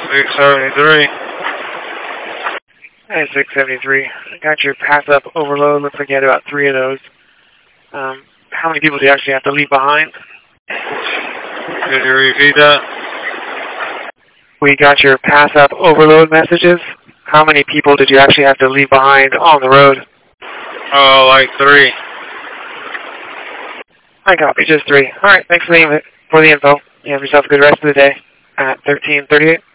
673. Hi, 673. I got your pass-up overload. Looks like you had about 3 of those. How many people do you actually have to leave behind? Could you repeat that? We got your pass-up overload messages. How many people did you actually have to leave behind on the road? Oh, like 3. I copy, just 3. All right, thanks for the info. You have yourself a good rest of the day at 1338.